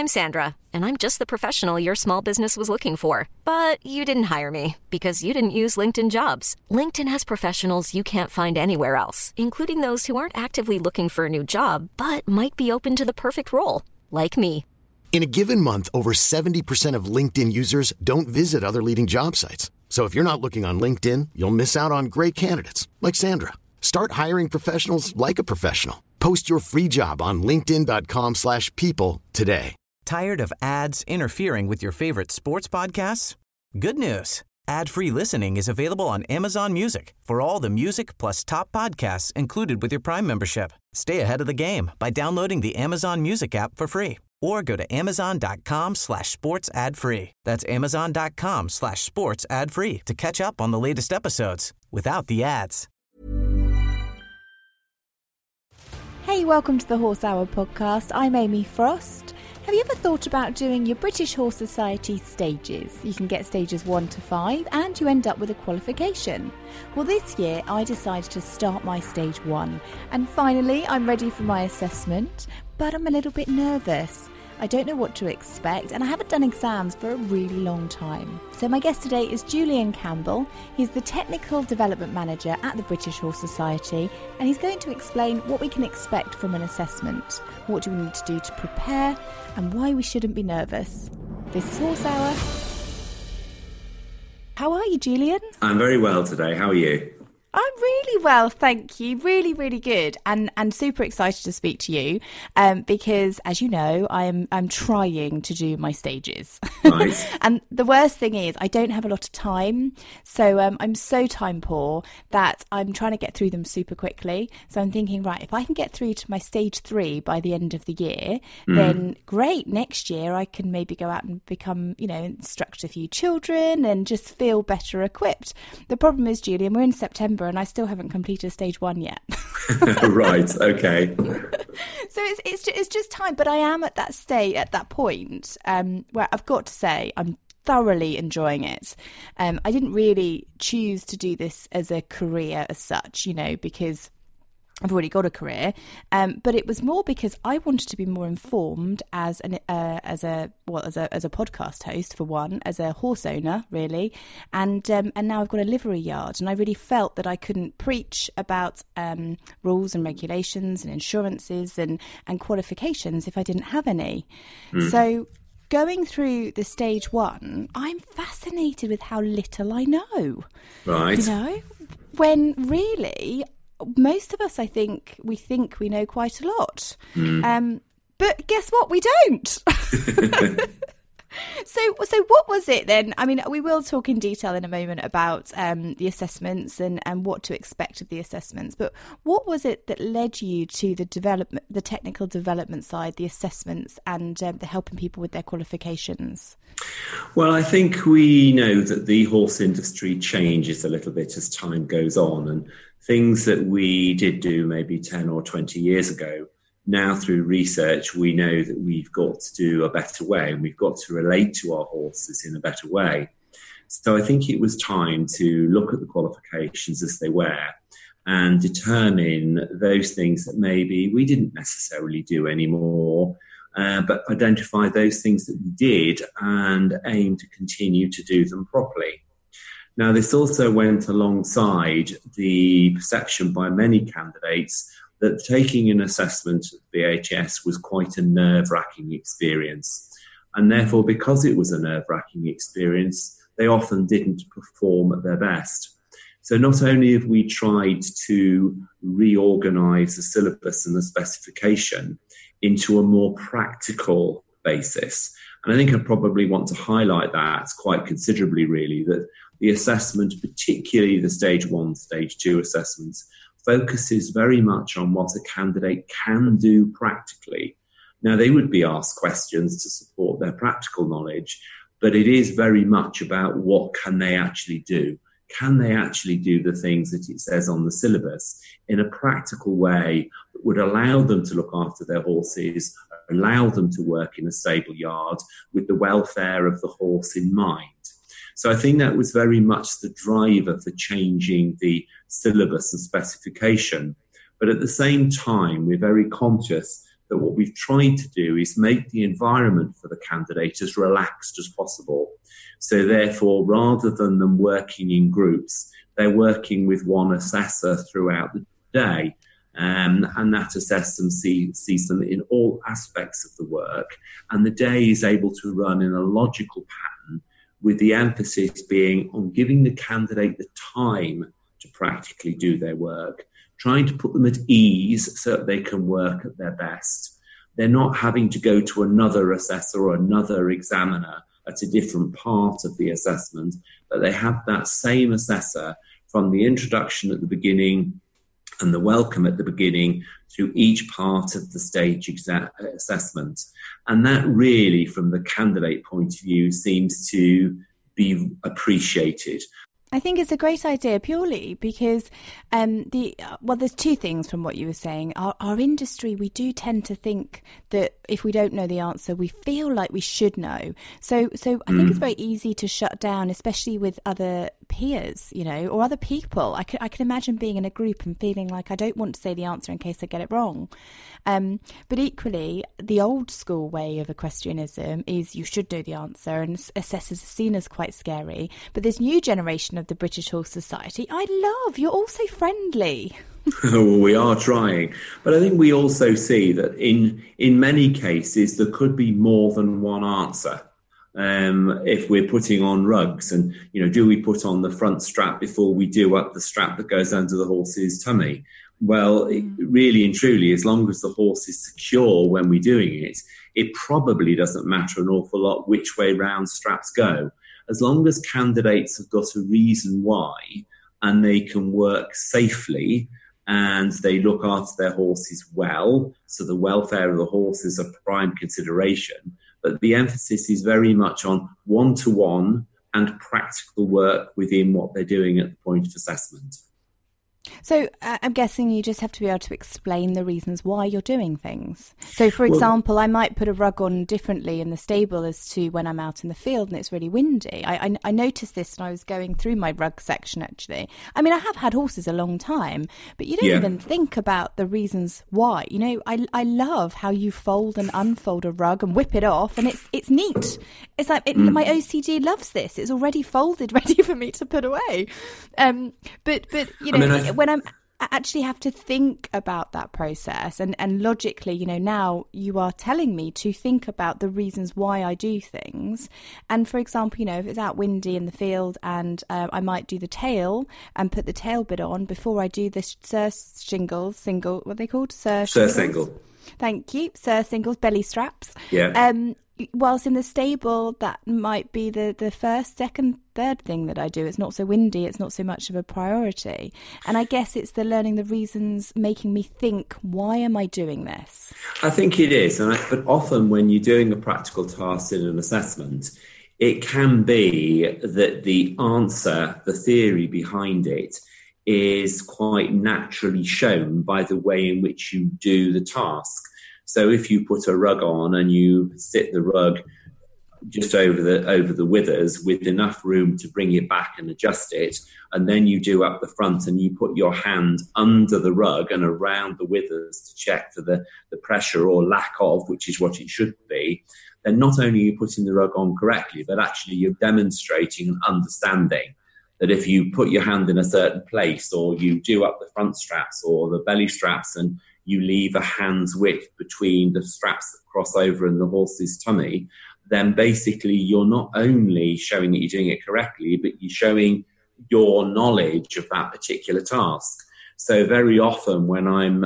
I'm Sandra, and I'm just the professional your small business was looking for. But you didn't hire me because you didn't use LinkedIn Jobs. LinkedIn has professionals you can't find anywhere else, including those who aren't actively looking for a new job, but might be open to the perfect role, like me. In a given month, over 70% of LinkedIn users don't visit other leading job sites. So if you're not looking on LinkedIn, you'll miss out on great candidates like Sandra. Start hiring professionals like a professional. Post your free job on linkedin.com/people today. Tired of ads interfering with your favorite sports podcasts? Good news. Ad-free listening is available on Amazon Music for all the music plus top podcasts included with your Prime membership. Stay ahead of the game by downloading the Amazon Music app for free or go to amazon.com/sports ad free. That's amazon.com/sports ad free to catch up on the latest episodes without the ads. Hey, welcome to the Horse Hour podcast. I'm Amy Frost. Have you ever thought about doing your British Horse Society stages? You can get stages 1 to 5 and you end up with a qualification. Well, this year I decided to start my stage 1 and finally I'm ready for my assessment, but I'm a little bit nervous. I don't know what to expect and I haven't done exams for a really long time. So my guest today is Julian Campbell. He's the Technical Development Manager at the British Horse Society and he's going to explain what we can expect from an assessment, what do we need to do to prepare and why we shouldn't be nervous. This is Horse Hour. How are you, Julian? I'm very well today. How are you? I'm really well, thank you. Really, really good, and super excited to speak to you, because as you know, I'm trying to do my stages. Nice. And the worst thing is I don't have a lot of time, so I'm so time poor that I'm trying to get through them super quickly. So I'm thinking, right, if I can get through to my stage 3 by the end of the year, then great. Next year I can maybe go out and become, instruct a few children and just feel better equipped. The problem is, Julian, we're in September. And I still haven't completed stage 1 yet. Right, okay. So it's just time, but I am at that state, at that point, where I've got to say I'm thoroughly enjoying it. I didn't really choose to do this as a career as such, because I've already got a career, but it was more because I wanted to be more informed as a podcast host for one, as a horse owner really, and now I've got a livery yard, and I really felt that I couldn't preach about rules and regulations and insurances and qualifications if I didn't have any. So going through the stage 1, I'm fascinated with how little I know. Right. When really most of us, I think we know quite a lot. But guess what? We don't. So what was it then? I mean, we will talk in detail in a moment about the assessments and what to expect of the assessments. But what was it that led you to the technical development side, the assessments, and the helping people with their qualifications? Well, I think we know that the horse industry changes a little bit as time goes on, and things that we did do maybe 10 or 20 years ago, now through research, we know that we've got to do a better way and we've got to relate to our horses in a better way. So I think it was time to look at the qualifications as they were and determine those things that maybe we didn't necessarily do anymore, but identify those things that we did and aim to continue to do them properly. Now, this also went alongside the perception by many candidates that taking an assessment at the BHS was quite a nerve-wracking experience. And therefore, because it was a nerve-wracking experience, they often didn't perform at their best. So not only have we tried to reorganise the syllabus and the specification into a more practical basis, and I think I probably want to highlight that quite considerably, really, that the assessment, particularly the stage 1, stage 2 assessments, focuses very much on what a candidate can do practically. Now, they would be asked questions to support their practical knowledge, but it is very much about what can they actually do. Can they actually do the things that it says on the syllabus in a practical way that would allow them to look after their horses, allow them to work in a stable yard with the welfare of the horse in mind? So I think that was very much the driver for changing the syllabus and specification. But at the same time, we're very conscious that what we've tried to do is make the environment for the candidate as relaxed as possible. So therefore, rather than them working in groups, they're working with one assessor throughout the day. And that assessor sees them in all aspects of the work. And the day is able to run in a logical pattern, with the emphasis being on giving the candidate the time to practically do their work, trying to put them at ease so that they can work at their best. They're not having to go to another assessor or another examiner at a different part of the assessment, but they have that same assessor from the introduction at the beginning and the welcome at the beginning through each part of the stage assessment. And that really, from the candidate point of view, seems to be appreciated. I think it's a great idea purely because there's two things from what you were saying. Our industry, we do tend to think that if we don't know the answer, we feel like we should know. So I think it's very easy to shut down, especially with other peers, or other people. I can imagine being in a group and feeling like I don't want to say the answer in case I get it wrong. But equally, the old school way of equestrianism is you should know the answer, and assessors are seen as quite scary. But this new generation of the British Horse Society, I love. You're all so friendly. We are trying. But I think we also see that in many cases, there could be more than one answer. If we're putting on rugs and, do we put on the front strap before we do up the strap that goes under the horse's tummy? Well, really and truly, as long as the horse is secure when we're doing it, it probably doesn't matter an awful lot which way round straps go. As long as candidates have got a reason why and they can work safely and they look after their horses well, so the welfare of the horse is a prime consideration. But the emphasis is very much on one-to-one and practical work within what they're doing at the point of assessment. So I'm guessing you just have to be able to explain the reasons why you're doing things. So, for example, I might put a rug on differently in the stable as to when I'm out in the field and it's really windy. I noticed this when I was going through my rug section, actually. I mean, I have had horses a long time, but you don't even think about the reasons why. I love how you fold and unfold a rug and whip it off, and it's neat. It's like my OCD loves this. It's already folded, ready for me to put away. When I actually have to think about that process and logically, now you are telling me to think about the reasons why I do things. And for example, if it's out windy in the field and I might do the tail and put the tail bit on before I do the single, what are they called? Single. Thank you. Singles, belly straps. Yeah. Whilst in the stable, that might be the first, second, third thing that I do. It's not so windy. It's not so much of a priority. And I guess it's the learning the reasons, making me think, why am I doing this? I think it is. But often when you're doing a practical task in an assessment, it can be that the answer, the theory behind it, is quite naturally shown by the way in which you do the task. So if you put a rug on and you sit the rug just over the withers with enough room to bring it back and adjust it, and then you do up the front and you put your hand under the rug and around the withers to check for the pressure or lack of, which is what it should be, then not only are you putting the rug on correctly, but actually you're demonstrating an understanding that if you put your hand in a certain place or you do up the front straps or the belly straps and you leave a hand's width between the straps that cross over and the horse's tummy, then basically you're not only showing that you're doing it correctly, but you're showing your knowledge of that particular task. So very often when I'm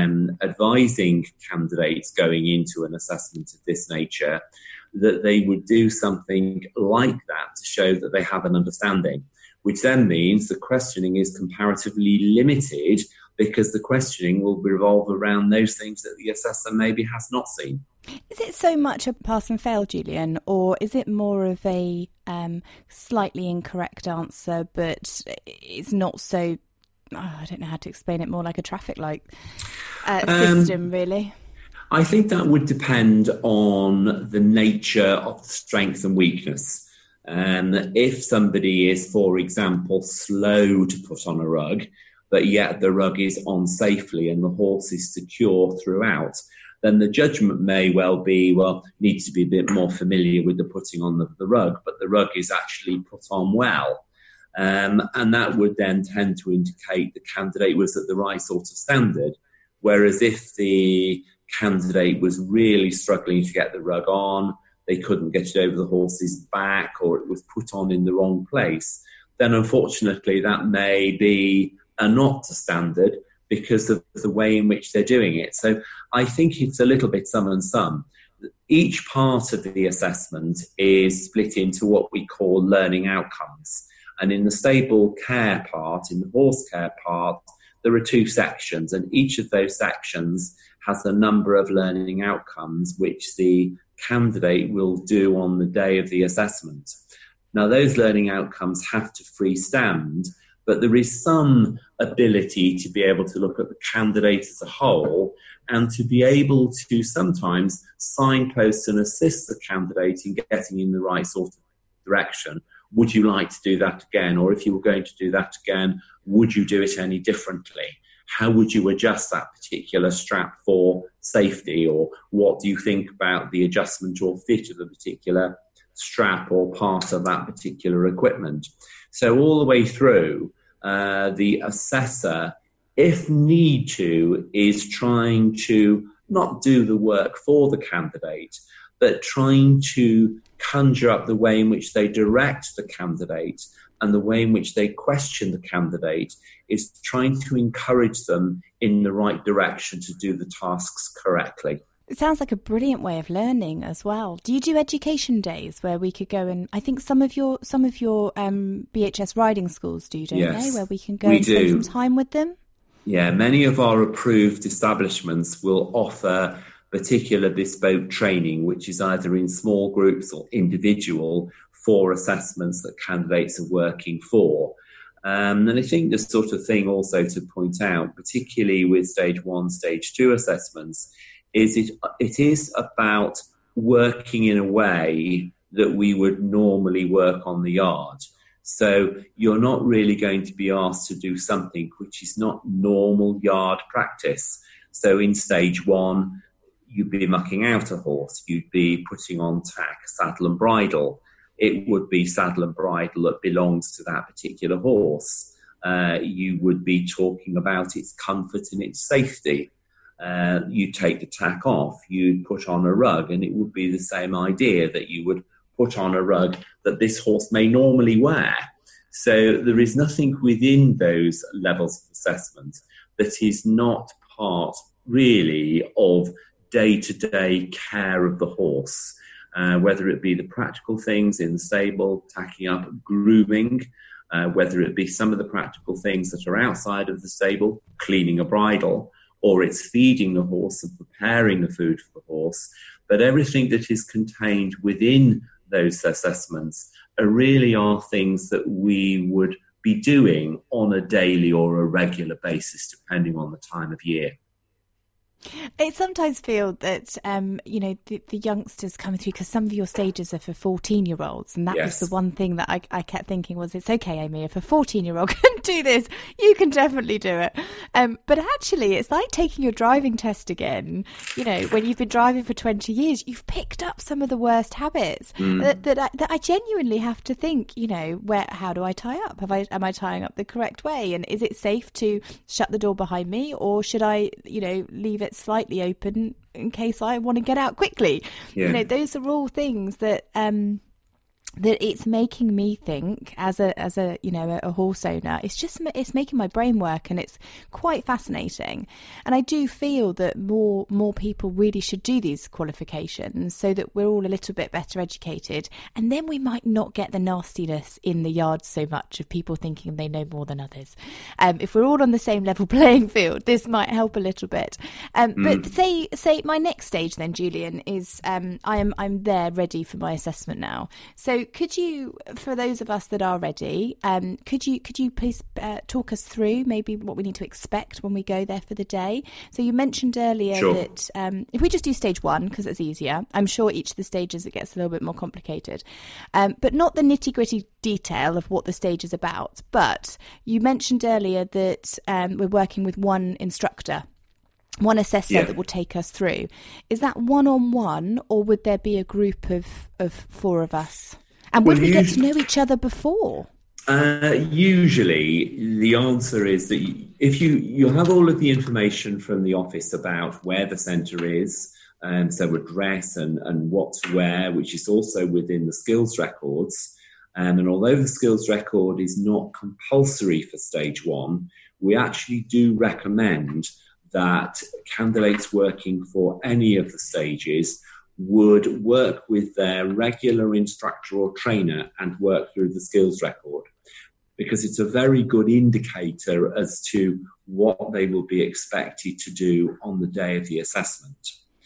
advising candidates going into an assessment of this nature, that they would do something like that to show that they have an understanding, which then means the questioning is comparatively limited because the questioning will revolve around those things that the assessor maybe has not seen. Is it so much a pass and fail, Julian, or is it more of a slightly incorrect answer, but it's not so, I don't know how to explain it, more like a traffic light system, really? I think that would depend on the nature of the strength and weakness. If somebody is, for example, slow to put on a rug, but yet the rug is on safely and the horse is secure throughout, then the judgment may well be, well, needs to be a bit more familiar with the putting on of the rug, but the rug is actually put on well. And that would then tend to indicate the candidate was at the right sort of standard. Whereas if the candidate was really struggling to get the rug on, they couldn't get it over the horse's back, or it was put on in the wrong place, then unfortunately that may be not to standard because of the way in which they're doing it. So I think it's a little bit some and some. Each part of the assessment is split into what we call learning outcomes. And in the stable care part, in the horse care part, there are 2 sections, and each of those sections has a number of learning outcomes which the candidate will do on the day of the assessment. Now, those learning outcomes have to freestand, but there is some ability to be able to look at the candidate as a whole and to be able to sometimes signpost and assist the candidate in getting in the right sort of direction. Would you like to do that again? Or if you were going to do that again, would you do it any differently? How would you adjust that particular strap for safety? Or what do you think about the adjustment or fit of a particular strap or part of that particular equipment? So all the way through, the assessor, if need to, is trying to not do the work for the candidate, but trying to conjure up the way in which they direct the candidate and the way in which they question the candidate, is trying to encourage them in the right direction to do the tasks correctly. It sounds like a brilliant way of learning as well. Do you do education days where we could go and, I think some of your BHS riding schools do, don't they? Where we can go and spend some time with them? Yeah, many of our approved establishments will offer particular bespoke training, which is either in small groups or individual for assessments that candidates are working for. And I think the sort of thing also to point out, particularly with stage 1, stage 2 assessments, is it is about working in a way that we would normally work on the yard. So you're not really going to be asked to do something which is not normal yard practice. So in stage 1, you'd be mucking out a horse, you'd be putting on tack, saddle and bridle. It would be saddle and bridle that belongs to that particular horse. You would be talking about its comfort and its safety. You'd take the tack off, you'd put on a rug, and it would be the same idea that you would put on a rug that this horse may normally wear. So there is nothing within those levels of assessment that is not part really of day-to-day care of the horse, whether it be the practical things in the stable, tacking up, grooming, whether it be some of the practical things that are outside of the stable, cleaning a bridle, or it's feeding the horse and preparing the food for the horse. But everything that is contained within those assessments really are things that we would be doing on a daily or a regular basis, depending on the time of year. I sometimes feel that, the youngsters coming through, because some of your stages are for 14-year-olds, and that was the one thing that I kept thinking was, it's okay, Amy, if a 14-year-old can do this, you can definitely do it. But actually, it's like taking your driving test again. You know, when you've been driving for 20 years, you've picked up some of the worst habits that I genuinely have to think, how do I tie up? Am I tying up the correct way? And is it safe to shut the door behind me, or should I, leave it slightly open in case I want to get out quickly? Those are all things that that it's making me think as a horse owner. It's making my brain work, and it's quite fascinating. And I do feel that more people really should do these qualifications so that we're all a little bit better educated, and then we might not get the nastiness in the yard so much of people thinking they know more than others. If we're all on the same level playing field, this might help a little bit. But say my next stage then, Julian, is I'm there ready for my assessment now. So could you, for those of us that are ready, could you please talk us through maybe what we need to expect when we go there for the day? So you mentioned earlier that if we just do stage 1, because it's easier, I'm sure each of the stages it gets a little bit more complicated, but not the nitty-gritty detail of what the stage is about. But you mentioned earlier that we're working with one instructor. one assessor that will take us through. Is that one-on-one, or would there be a group of 4 of us? And would we get to know each other before? Usually the answer is that if you have all of the information from the office about where the centre is, so address and what to wear, which is also within the skills records. And although the skills record is not compulsory for stage 1, we actually do recommend that candidates working for any of the stages would work with their regular instructor or trainer and work through the skills record, because it's a very good indicator as to what they will be expected to do on the day of the assessment.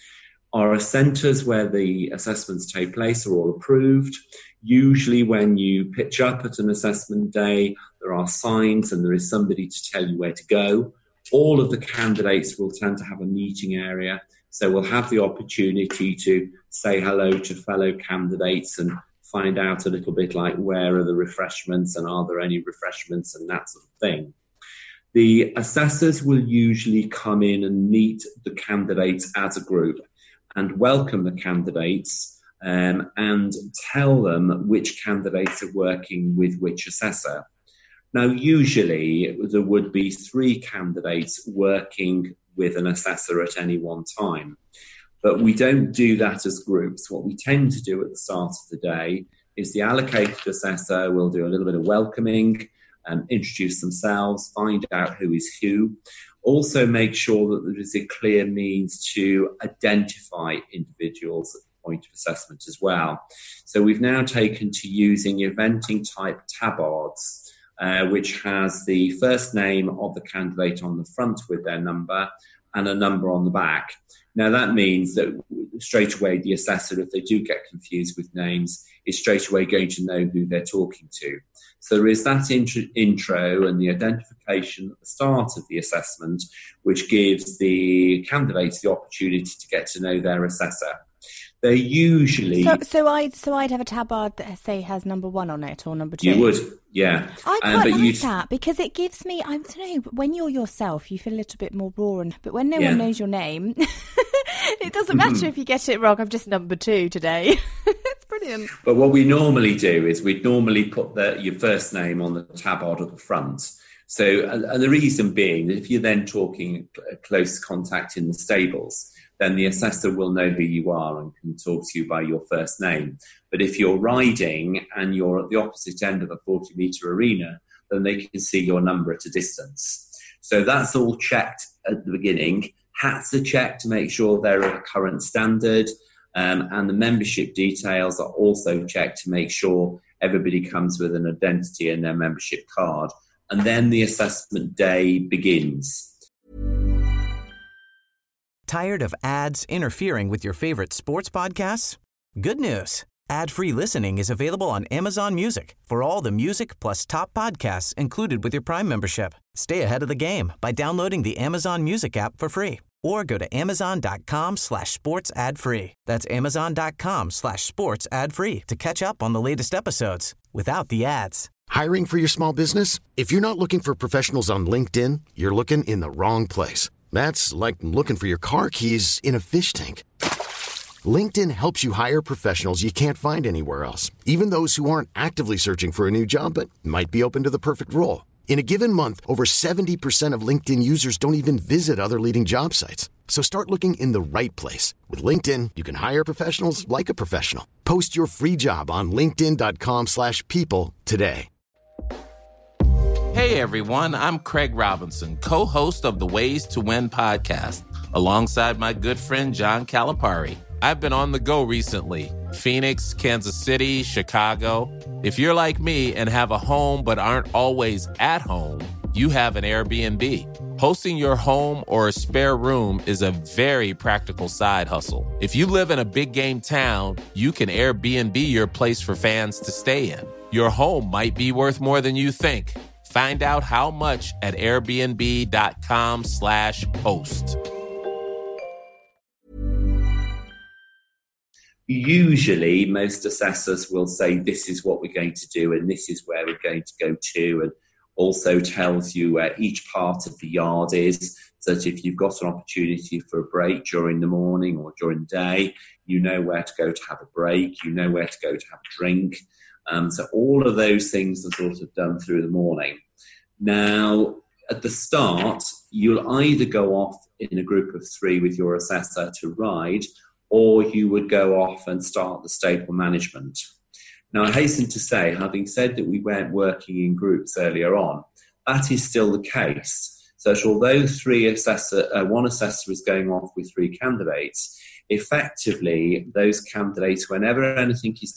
Our centres where the assessments take place are all approved. Usually when you pitch up at an assessment day, there are signs and there is somebody to tell you where to go. All of the candidates will tend to have a meeting area, so we'll have the opportunity to say hello to fellow candidates and find out a little bit like where are the refreshments and are there any refreshments and that sort of thing. The assessors will usually come in and meet the candidates as a group and welcome the candidates and tell them which candidates are working with which assessor. Now, usually there would be 3 candidates working with an assessor at any one time, but we don't do that as groups. What we tend to do at the start of the day is the allocated assessor will do a little bit of welcoming, introduce themselves, find out who is who, also make sure that there is a clear means to identify individuals at the point of assessment as well. So we've now taken to using eventing type tabards, which has the first name of the candidate on the front with their number and a number on the back. Now that means that straight away the assessor, if they do get confused with names, is straight away going to know who they're talking to. So there is that intro and the identification at the start of the assessment, which gives the candidates the opportunity to get to know their assessor. They're usually... So I'd have a tabard that, say, has number 1 on it or number 2? You would, yeah. I quite like that because it gives me, I don't know, when you're yourself, you feel a little bit more raw. But when no one knows your name, it doesn't matter if you get it wrong. I'm just number 2 today. It's brilliant. But what we normally do is we'd normally put your first name on the tabard at the front. So, and the reason being that if you're then talking close contact in the stables, then the assessor will know who you are and can talk to you by your first name. But if you're riding and you're at the opposite end of a 40-metre arena, then they can see your number at a distance. So that's all checked at the beginning. Hats are checked to make sure they're at current standard. And the membership details are also checked to make sure everybody comes with an identity and their membership card. And then the assessment day begins. Tired of ads interfering with your favorite sports podcasts? Good news. Ad-free listening is available on Amazon Music for all the music plus top podcasts included with your Prime membership. Stay ahead of the game by downloading the Amazon Music app for free or go to amazon.com/sports ad free. That's amazon.com/sports ad free to catch up on the latest episodes without the ads. Hiring for your small business? If you're not looking for professionals on LinkedIn, you're looking in the wrong place. That's like looking for your car keys in a fish tank. LinkedIn helps you hire professionals you can't find anywhere else, even those who aren't actively searching for a new job but might be open to the perfect role. In a given month, over 70% of LinkedIn users don't even visit other leading job sites. So start looking in the right place. With LinkedIn, you can hire professionals like a professional. Post your free job on linkedin.com/people today. Hey everyone, I'm Craig Robinson, co-host of the Ways to Win podcast, alongside my good friend John Calipari. I've been on the go recently. Phoenix, Kansas City, Chicago. If you're like me and have a home but aren't always at home, you have an Airbnb. Hosting your home or a spare room is a very practical side hustle. If you live in a big game town, you can Airbnb your place for fans to stay in. Your home might be worth more than you think. Find out how much at airbnb.com/host. Usually, most assessors will say, this is what we're going to do and this is where we're going to go to, and also tells you where each part of the yard is. so that if you've got an opportunity for a break during the morning or during the day, you know where to go to have a break, you know where to go to have a drink. So all of those things are sort of done through the morning. Now, at the start, you'll either go off in a group of 3 with your assessor to ride, or you would go off and start the stable management. Now, I hasten to say, having said that we weren't working in groups earlier on, that is still the case. So although one assessor is going off with 3 candidates, effectively those candidates, whenever anything is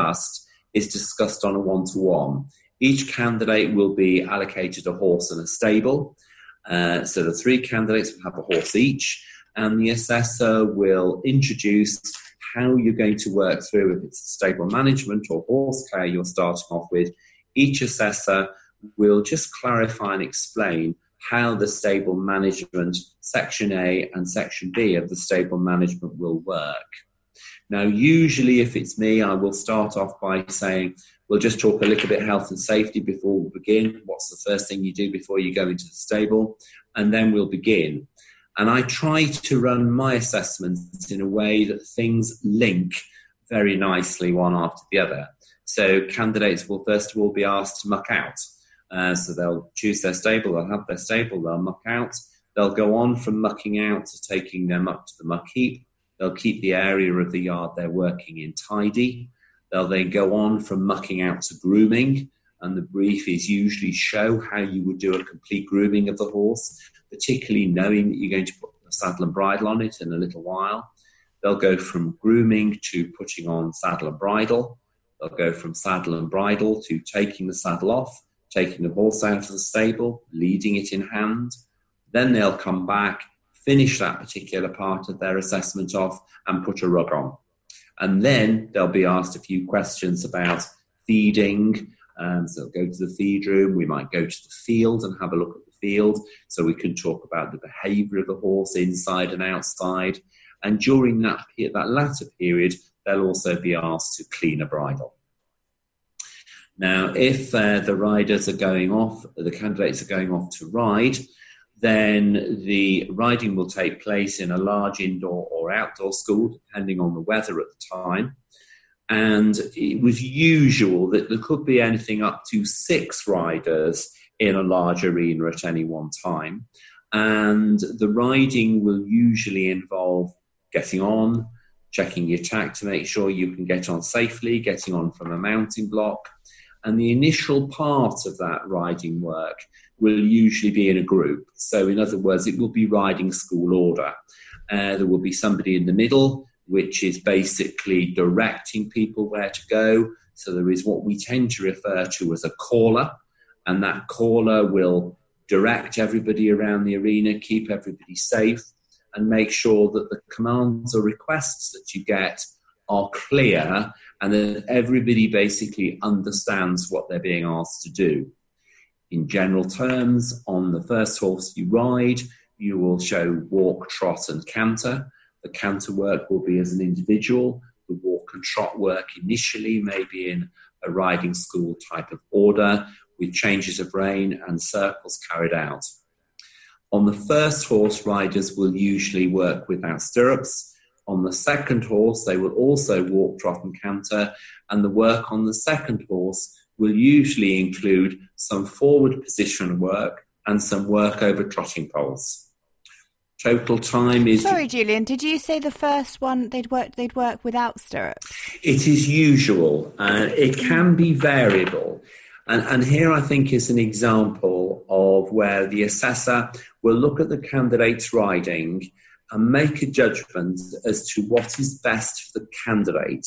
discussed on a one-to-one. Each candidate will be allocated a horse and a stable. So the 3 candidates will have a horse each, and the assessor will introduce how you're going to work through, if it's stable management or horse care you're starting off with. Each assessor will just clarify and explain how the stable management, Section A and Section B of the stable management will work. Now, usually if it's me, I will start off by saying, we'll just talk a little bit health and safety before we begin. What's the first thing you do before you go into the stable? And then we'll begin. And I try to run my assessments in a way that things link very nicely one after the other. So candidates will first of all be asked to muck out. So they'll choose their stable, they'll have their stable, they'll muck out. They'll go on from mucking out to taking them up to the muck heap. They'll keep the area of the yard they're working in tidy. They'll then go on from mucking out to grooming. And the brief is usually show how you would do a complete grooming of the horse, particularly knowing that you're going to put a saddle and bridle on it in a little while. They'll go from grooming to putting on saddle and bridle. They'll go from saddle and bridle to taking the saddle off, taking the horse out of the stable, leading it in hand. Then they'll come back, finish that particular part of their assessment off and put a rug on. And then they'll be asked a few questions about feeding. So they'll go to the feed room. We might go to the field and have a look at the field. So we can talk about the behaviour of the horse inside and outside. And during that latter period, they'll also be asked to clean a bridle. Now, if the riders are going off, the candidates are going off to ride, then the riding will take place in a large indoor or outdoor school, depending on the weather at the time. And it was usual that there could be anything up to 6 riders in a large arena at any one time. And the riding will usually involve getting on, checking your tack to make sure you can get on safely, getting on from a mounting block. And the initial part of that riding work will usually be in a group. So in other words, it will be riding school order. There will be somebody in the middle, which is basically directing people where to go. So there is what we tend to refer to as a caller, and that caller will direct everybody around the arena, keep everybody safe, and make sure that the commands or requests that you get are clear and that everybody basically understands what they're being asked to do. In general terms, on the first horse you ride, you will show walk, trot and canter. The canter work will be as an individual. The walk and trot work initially may be in a riding school type of order with changes of rein and circles carried out. On the first horse, riders will usually work without stirrups. On the second horse, they will also walk, trot and canter, and the work on the second horse will usually include some forward position work and some work over trotting poles. Total time is... Sorry, Julian, did you say the first one they'd work without stirrups? It is usual. It can be variable. And here I think is an example of where the assessor will look at the candidate's riding and make a judgment as to what is best for the candidate.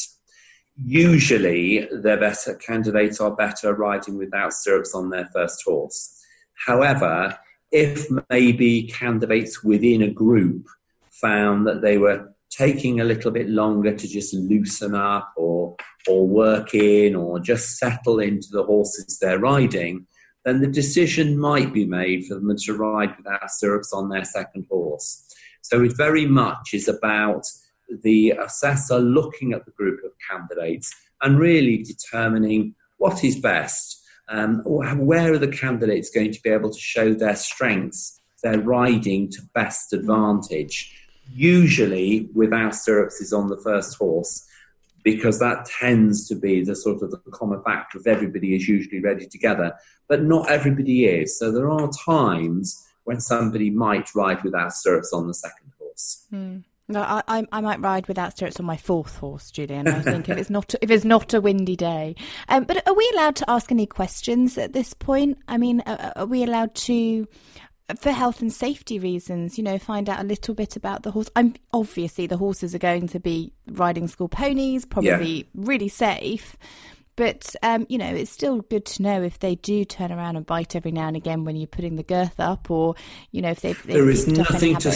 Usually, candidates are better riding without stirrups on their first horse. However, if maybe candidates within a group found that they were taking a little bit longer to just loosen up or work in or just settle into the horses they're riding, then the decision might be made for them to ride without stirrups on their second horse. So it very much is about the assessor looking at the group of candidates and really determining what is best. Where are the candidates going to be able to show their strengths, they're riding to best advantage. Usually without stirrups is on the first horse, because that tends to be the sort of the common factor of everybody is usually ready together, but not everybody is. So there are times when somebody might ride without stirrups on the second horse. No, I might ride without stirrups on my fourth horse, Julian. I think if it's not a windy day. But are we allowed to ask any questions at this point? I mean, are we allowed to, for health and safety reasons, find out a little bit about the horse? Obviously the horses are going to be riding school ponies, probably really safe. But, it's still good to know if they do turn around and bite every now and again when you're putting the girth up, or, if they've there is nothing to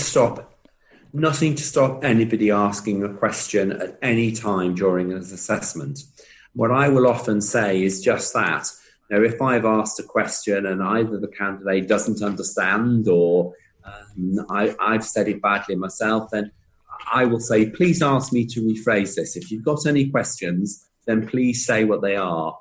stop anybody asking a question at any time during an assessment. What I will often say is just that. If I've asked a question and either the candidate doesn't understand or I've said it badly myself, then I will say, please ask me to rephrase this. If you've got any questions, then please say what they are.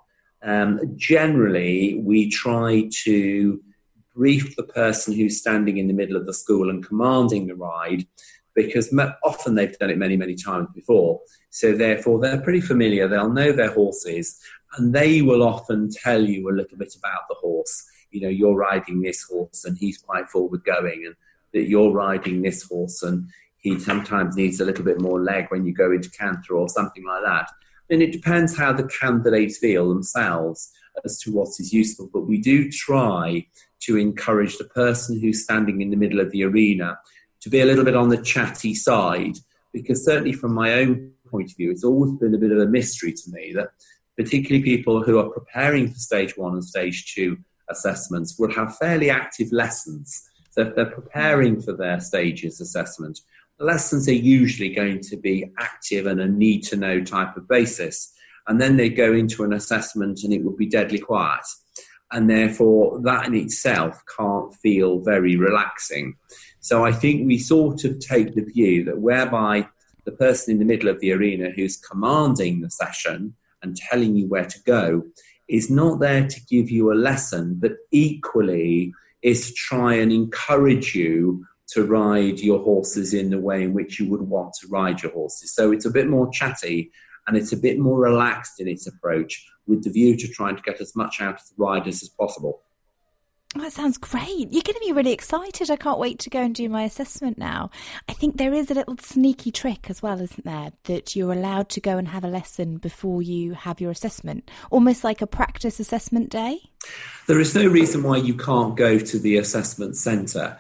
Generally, we try to brief the person who's standing in the middle of the school and commanding the ride, because often they've done it many, many times before. So therefore, they're pretty familiar. They'll know their horses, and they will often tell you a little bit about the horse. You're riding this horse and he's quite forward going, and that you're riding this horse and he sometimes needs a little bit more leg when you go into canter or something like that. And it depends how the candidates feel themselves as to what is useful. But we do try to encourage the person who's standing in the middle of the arena to be a little bit on the chatty side, because certainly from my own point of view, it's always been a bit of a mystery to me that particularly people who are preparing for stage 1 and stage 2 assessments would have fairly active lessons. So if they're preparing for their stages assessment, the lessons are usually going to be active and a need-to-know type of basis. And then they go into an assessment and it will be deadly quiet. And therefore, that in itself can't feel very relaxing. So I think we sort of take the view that whereby the person in the middle of the arena who's commanding the session and telling you where to go is not there to give you a lesson, but equally is to try and encourage you to ride your horses in the way in which you would want to ride your horses. So it's a bit more chatty and it's a bit more relaxed in its approach, with the view to trying to get as much out of the riders as possible. Oh, that sounds great. You're going to be really excited. I can't wait to go and do my assessment now. I think there is a little sneaky trick as well, isn't there? That you're allowed to go and have a lesson before you have your assessment, almost like a practice assessment day. There is no reason why you can't go to the assessment centre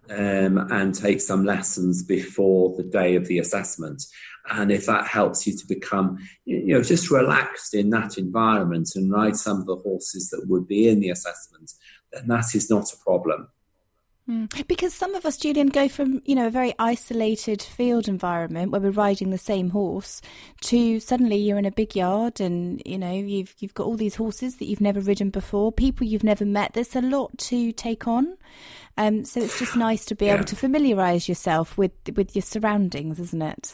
and take some lessons before the day of the assessment. And if that helps you to become, just relaxed in that environment and ride some of the horses that would be in the assessment, then that is not a problem. Because some of us, Julian, go from, a very isolated field environment where we're riding the same horse to suddenly you're in a big yard and, you've got all these horses that you've never ridden before, people you've never met. There's a lot to take on. So it's just nice to be able to familiarise yourself with your surroundings, isn't it?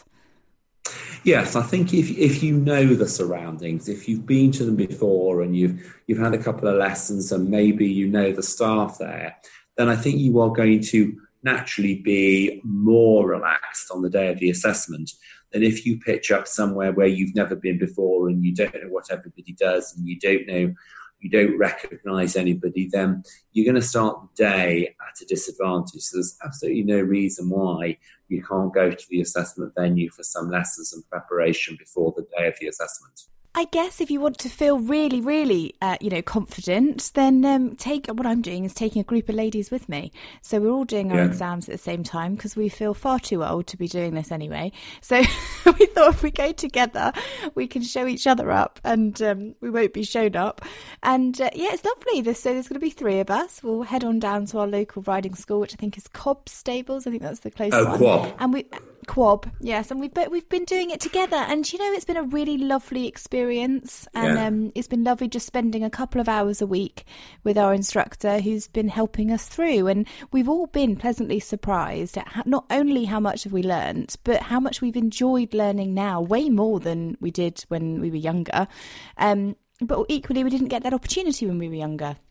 Yes, I think if you know the surroundings, if you've been to them before and you've had a couple of lessons and maybe you know the staff there, then I think you are going to naturally be more relaxed on the day of the assessment than if you pitch up somewhere where you've never been before and you don't know what everybody does and you don't recognise anybody. Then you're going to start the day at a disadvantage. So there's absolutely no reason why you can't go to the assessment venue for some lessons and preparation before the day of the assessment. I guess if you want to feel really, really, confident, then what I'm doing is taking a group of ladies with me. So we're all doing our exams at the same time because we feel far too old to be doing this anyway. So we thought if we go together, we can show each other up and we won't be shown up. And it's lovely. So there's going to be 3 of us. We'll head on down to our local riding school, which I think is Cobb Stables. I think that's the closest one. Quob. And Quob, yes. And we've been doing it together. And, it's been a really lovely experience. And it's been lovely just spending a couple of hours a week with our instructor who's been helping us through. And we've all been pleasantly surprised at not only how much have we learnt, but how much we've enjoyed learning now, way more than we did when we were younger. But equally, we didn't get that opportunity when we were younger.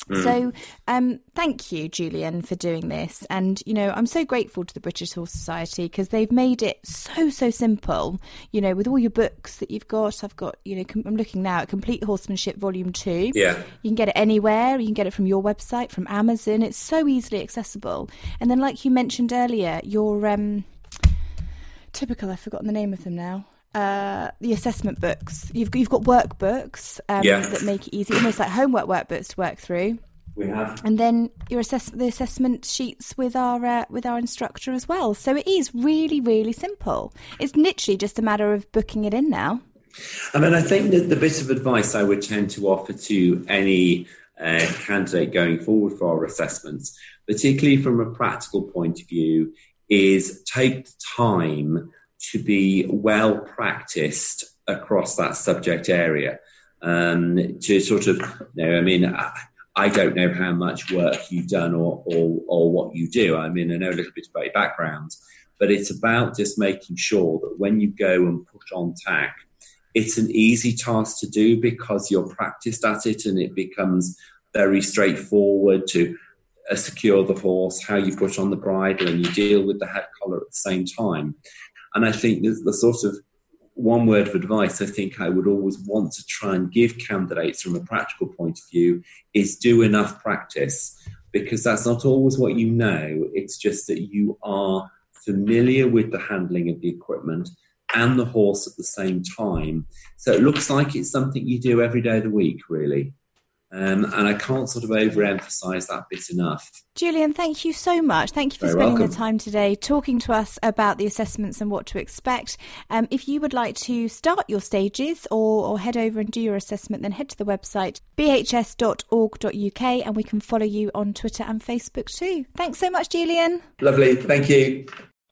So thank you, Julian, for doing this. And, I'm so grateful to the British Horse Society because they've made it so simple, with all your books that you've got. I've got, I'm looking now at Complete Horsemanship Volume 2. Yeah. You can get it anywhere. You can get it from your website, from Amazon. It's so easily accessible. And then, like you mentioned earlier, your typical, I've forgotten the name of them now. The assessment books. You've got workbooks that make it easy, almost like homework workbooks to work through. We have, and then the assessment sheets with our instructor as well. So it is really, really simple. It's literally just a matter of booking it in now. I mean, I think that the bit of advice I would tend to offer to any candidate going forward for our assessments, particularly from a practical point of view, is take the time to be well practiced across that subject area. To sort of, I don't know how much work you've done or what you do. I mean, I know a little bit about your background, but it's about just making sure that when you go and put on tack, it's an easy task to do because you're practiced at it and it becomes very straightforward to secure the horse, how you put on the bridle, and you deal with the head collar at the same time. And I think the sort of one word of advice I think I would always want to try and give candidates from a practical point of view is do enough practice, because that's not always what you know. It's just that you are familiar with the handling of the equipment and the horse at the same time. So it looks like it's something you do every day of the week, really. And I can't sort of overemphasize that bit enough. Julian, thank you so much. Thank you for spending the time today talking to us about the assessments and what to expect. If you would like to start your stages or head over and do your assessment, then head to the website bhs.org.uk and we can follow you on Twitter and Facebook too. Thanks so much, Julian. Lovely. Thank you.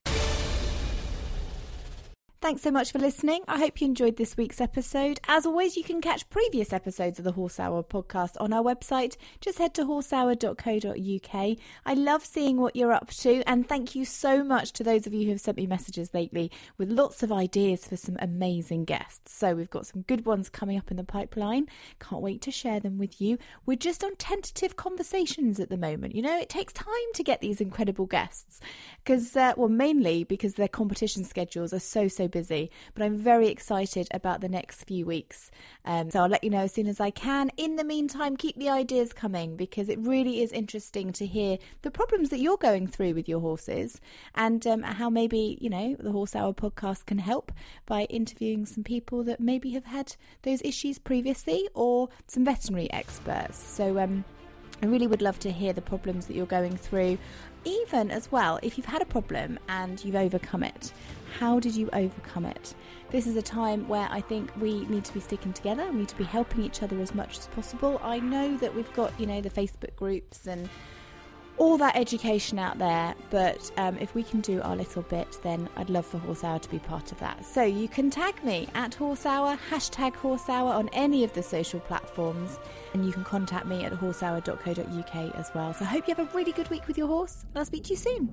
Thanks so much for listening. I hope you enjoyed this week's episode. As always, you can catch previous episodes of the Horse Hour podcast on our website. Just head to horsehour.co.uk. I love seeing what you're up to, and thank you so much to those of you who have sent me messages lately with lots of ideas for some amazing guests. So we've got some good ones coming up in the pipeline. Can't wait to share them with you. We're just on tentative conversations at the moment. It takes time to get these incredible guests because, mainly because their competition schedules are so busy, but I'm very excited about the next few weeks. So I'll let you know as soon as I can. In the meantime, keep the ideas coming because it really is interesting to hear the problems that you're going through with your horses and how maybe, the Horse Hour podcast can help by interviewing some people that maybe have had those issues previously or some veterinary experts. So I really would love to hear the problems that you're going through. Even as well, if you've had a problem and you've overcome it, how did you overcome it? This is a time where I think we need to be sticking together. We need to be helping each other as much as possible. I know that we've got, the Facebook groups and all that education out there, but if we can do our little bit, then I'd love for Horse Hour to be part of that. So you can tag me at Horse Hour, #Horse Hour on any of the social platforms, and you can contact me at horsehour.co.uk as well. So I hope you have a really good week with your horse, and I'll speak to you soon.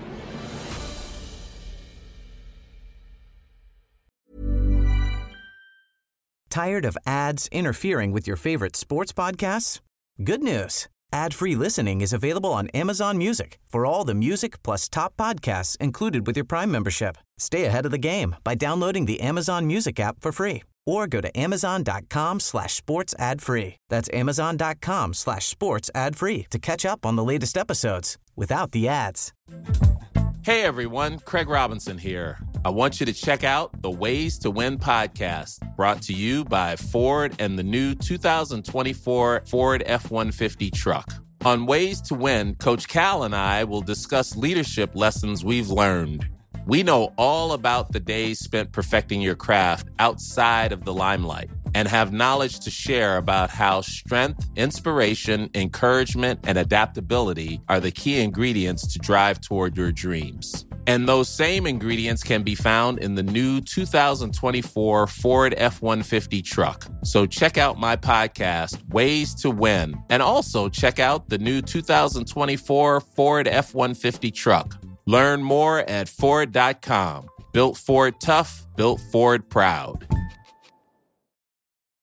Tired of ads interfering with your favorite sports podcasts? Good news. Ad-free listening is available on Amazon Music for all the music plus top podcasts included with your Prime membership. Stay ahead of the game by downloading the Amazon Music app for free or go to amazon.com/sports ad free. That's amazon.com/sports ad free to catch up on the latest episodes without the ads. Hey everyone, Craig Robinson here. I want you to check out the Ways to Win podcast, brought to you by Ford and the new 2024 Ford F-150 truck. On Ways to Win, Coach Cal and I will discuss leadership lessons we've learned. We know all about the days spent perfecting your craft outside of the limelight and have knowledge to share about how strength, inspiration, encouragement, and adaptability are the key ingredients to drive toward your dreams. And those same ingredients can be found in the new 2024 Ford F-150 truck. So check out my podcast, Ways to Win, and also check out the new 2024 Ford F-150 truck. Learn more at Ford.com. Built Ford tough, built Ford proud.